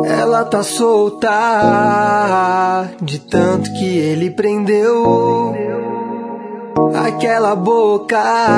Ela tá solta de tanto que ele prendeu. Aquela boca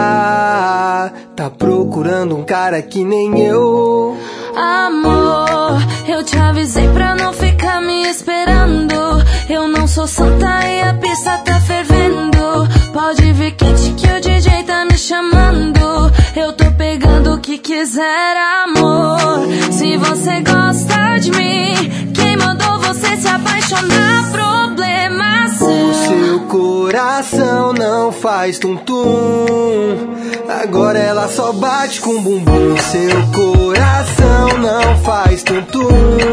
tá procurando um cara que nem eu. Amor, eu te avisei pra não ficar me esperando. Eu não sou santa e a pista tá fervendo. Pode vir quente que o DJ tá me chamando. Eu tô pegando o que quiser, amor. Se você gosta de mim, quem mandou você se apaixonar? Problema seu. O seu coração não faz tum-tum. Agora ela só bate com bumbum. Seu coração não faz tum-tum.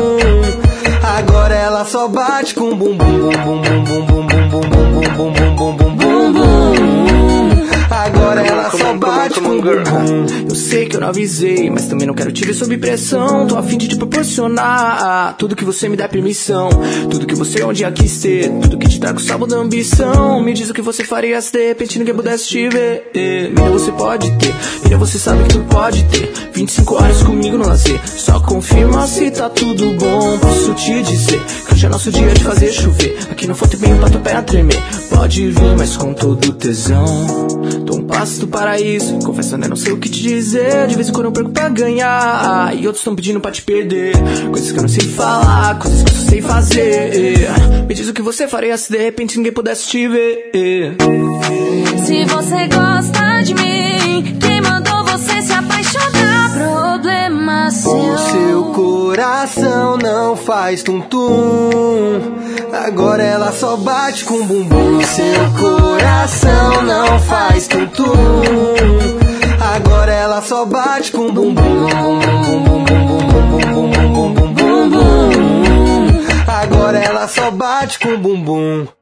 Agora ela só bate com bumbum, bum bum bum bum bum bum bum bum bum bum bum bum bum. Agora ela só bate com bumbum. Eu sei que eu não avisei, mas também não quero te ver sob pressão. Tô a fim de te proporcionar tudo que você me dá permissão, tudo que você um dia quis ter, tudo que te trago salvo da ambição. Me diz o que você faria se de repente ninguém pudesse te ver. Mira, você pode ter, mira, você sabe que tu pode ter 25 horas comigo no lazer. Só confirma se tá tudo bom. Posso te dizer que hoje é nosso dia de fazer chover. Aqui no Forte bem pra teu pé a tremer. Pode vir, mas com todo tesão. Tô um passo do paraíso, confessando eu não sei o que te dizer. De vez em quando eu perco pra ganhar, e outros tão pedindo pra te perder. Coisas que eu não sei falar, coisas que eu só sei fazer. Me diz o que você faria se de repente ninguém pudesse te ver. Se você gosta de mim, quem mandou você se apaixonar? Problema seu. O seu coração não faz tum-tum. Agora ela só bate com bumbum. Seu coração não faz tum-tum. Agora ela só bate com bumbum. Agora ela só bate com bumbum.